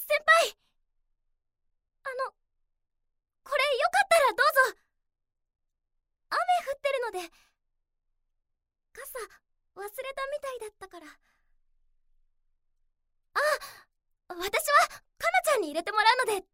先輩、これよかったらどうぞ。雨降ってるので、傘忘れたみたいだったから。あ、私はかなちゃんに入れてもらうので